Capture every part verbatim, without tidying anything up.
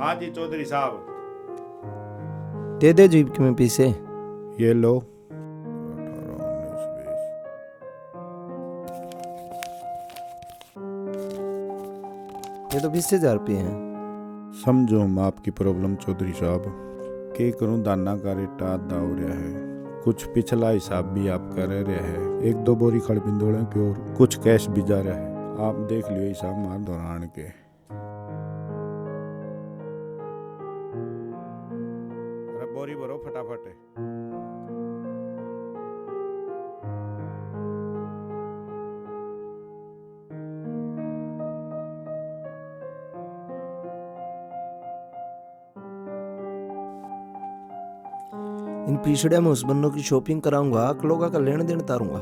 हाँ जी चौधरी साहब। दे दे जीप में पीसे। ये लो। ये तो बीस हजार रुपये हैं। समझो हम आपकी प्रॉब्लम चौधरी साहब। के करूं दाना का रेट आधा हो रहा है, कुछ पिछला हिसाब भी आपका रह रहा है, एक दो बोरी खड़ बिंदोड़े की और कुछ कैश भी जा रहा है। आप देख लियो हिसाब मार दौरान के। अरे बोरी भरो फटाफट। इन पिछड़े में उस बन्नों की शॉपिंग कराऊंगा, अकलोगा का लेन देन तारूंगा।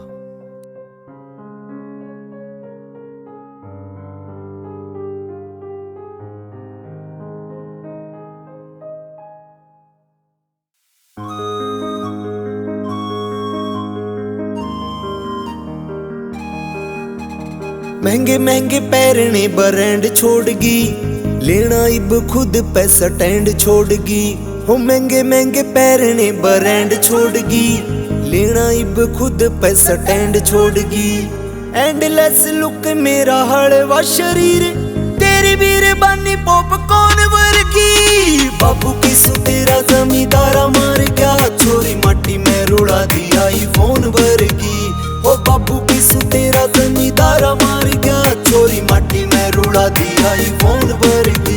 महंगे महंगे पैरने ब्रांड छोड़गी, लेना इब खुद पे स्टैंड छोड़गी। हो महंगे महंगे पैरने ब्रांड छोड़गी, लेना इब खुद पे स्टैंड छोड़गी। एंडलेस लुक मेरा हड़वा शरीर, तेरी वीर बानी पॉपकॉर्न वर्गी। बाबू किस तेरा जमींदारा मार गया, छोरी माटी में रुड़ा दिया आईफोन वर्गी। ओ बाबू किस तेरा जमींदारा मार गया, छोरी माटी में रुड़ा दिया आईफोन वर्गी।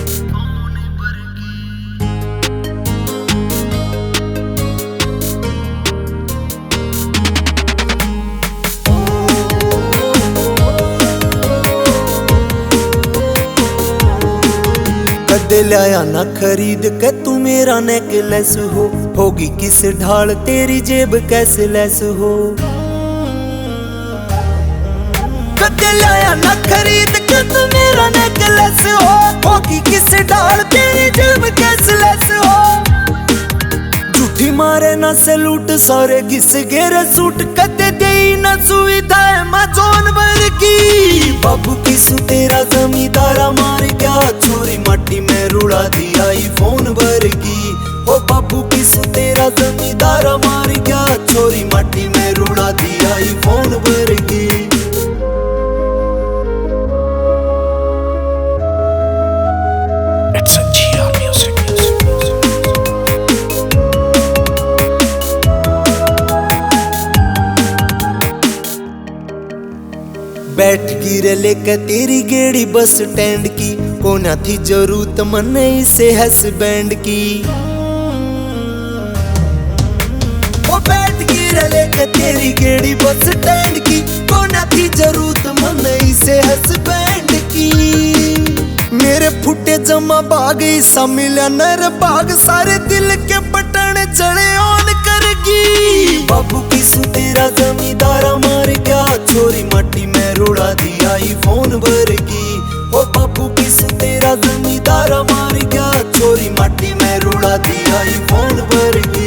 कदे लाया ना खरीद के तू मेरा नेकलेस हो, होगी किस ढाल तेरी जेब कैसे लेस हो। कदे लाया ना खरीद के तू मेरा नेकलेस हो, होगी किस ढाल तेरी जेब कैसे लेस हो। झूठी मारे ना सैलूट सारे घिस गेरे सूट, कदे दे ना सुविधा अमेज़न वर्गी। बाबू किस तेरा जमींदारा मार गया, छोरी माटी में रुड़ा दिया आईफोन वर्गी। ओ बाबू किस तेरा जमींदारा मार गया, छोरी माटी में रुड़ा दिया आईफोन वर्गी। बैठ गिरे लेके तेरी गेड़ी बस स्टैंड की, कोना थी जरूरत मने इसे हसबैंड की। ओ बैठ गिरे लेके तेरी गेड़ी बस स्टैंड की, कोना थी जरूरत मने इसे हसबैंड की। मेरे फुटे जमा भाग ईसा मिला नर भाग, सारे दिल के बटन चढ़े ऑन करगी। बाबू किस तेरा जमींदारा मार गया, छोरी माटी में रुड़ा दिया आईफोन वर्गी। ओ बाबू किस तेरा जमींदारा मार गया, छोरी माटी में रुड़ा दिया आईफोन वर्गी।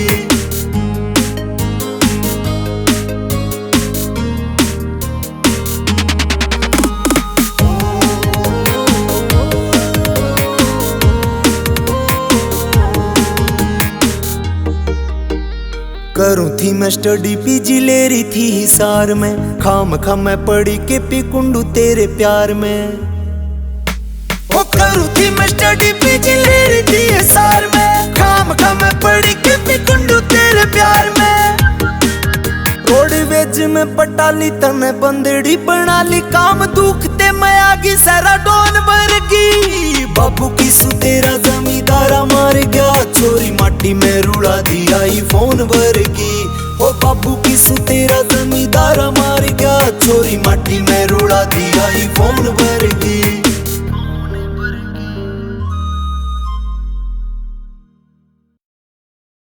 करूँ थी मैं स्टडी पीजी ले रही थी हिसार में, खाम खा मैं पड़ी के पिकुंडू तेरे प्यार में। ओ करूँ थी मैं स्टडी पीजी ले रही थी हिसार में, खाम खा मैं पड़ी के पिकुंडू तेरे प्यार में। रोडवेज में पटाली तने बंदड़ी बना ली, काम दुखते मैं आगी सारा डॉन वर्गी। बाबू किस तेरा जमींदारा मार गया, छोरी माटी में रुड़ा दिया आईफोन वर्गी। ओ बाबू किस तेरा जमींदारा मार गया, छोरी माटी में रुड़ा दिया आईफोन वर्गी।